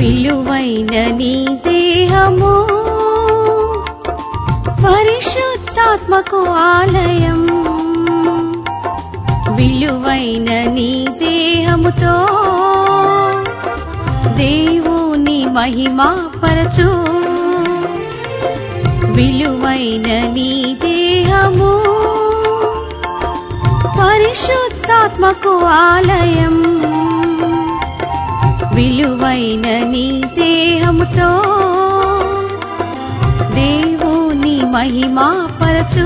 విలువైన నీ దేహము పరిశుద్ధాత్మకు ఆలయం. విలువైన నీ దేహముతో దేవుని మహిమ పరచు. విలువైన నీ దేహము పరిశుద్ధాత్మకు ఆలయం. విలువైన నీ దేహముతో దేవుని మహిమ పరచు.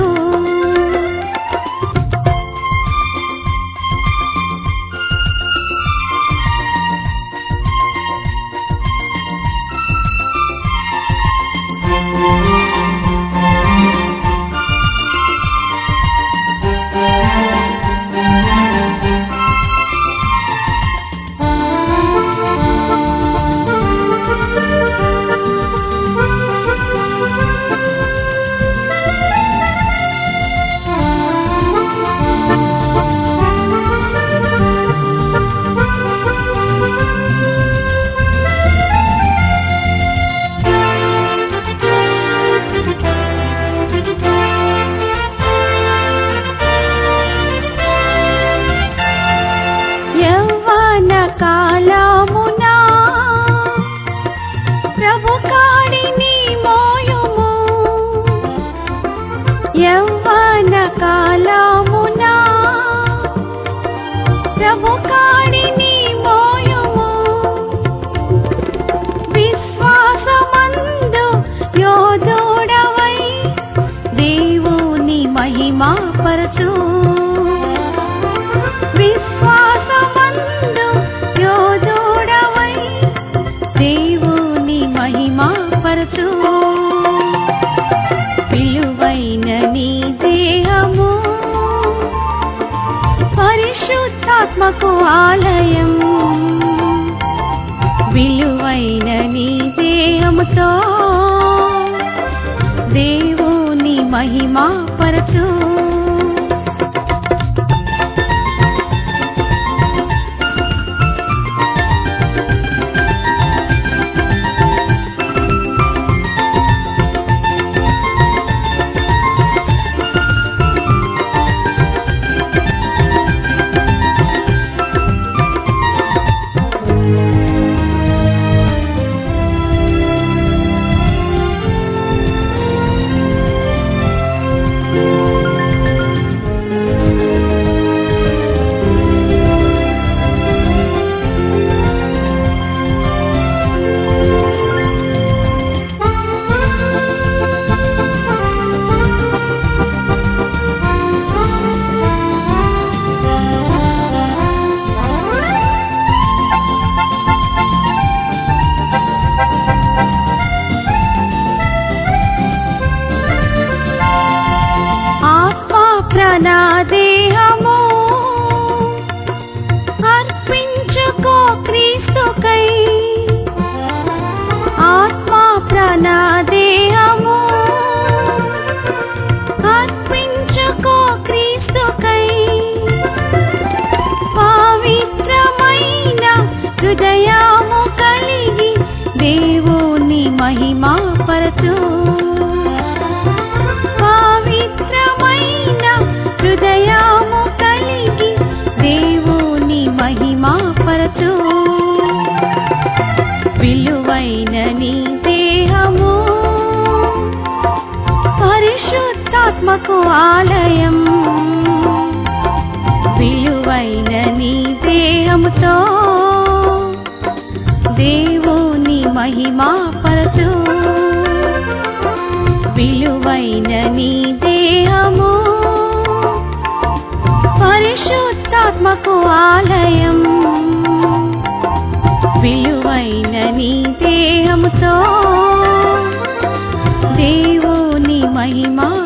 యవ్వన కాలమునా ప్రభు కాడిని మోయుము. విశ్వాసమందు యోధుడవై దేవుని మహిమ పరచు. విశ్వాసమందు యోధుడవై దేవుని మహిమ పరచు. విలువైన నీ దేహము పరిశుద్ధాత్మకు ఆలయం. విలువైన నీ దేహముతో దేవుని మహిమ పరచు. నా దేహము అర్పించుకో క్రీస్తుకై. ఆత్మ ప్రాణ దేహము అర్పించుకో క్రీస్తుకై. పవిత్రమైన హృదయము కలిగి దేవుని మహిమ పరచు. హృదయము కలిగి దేవుని మహిమ పరచు. విలువైన నీ దేహము పరిశుద్ధాత్మకు ఆలయం. విలువైన నీ దేహముతో దేవుని మహిమ పరచు. విలువైన నీ దేహము పరిశుద్ధాత్మకు ఆలయం. విలువైన నీ దేహముతో దేవుని మహిమ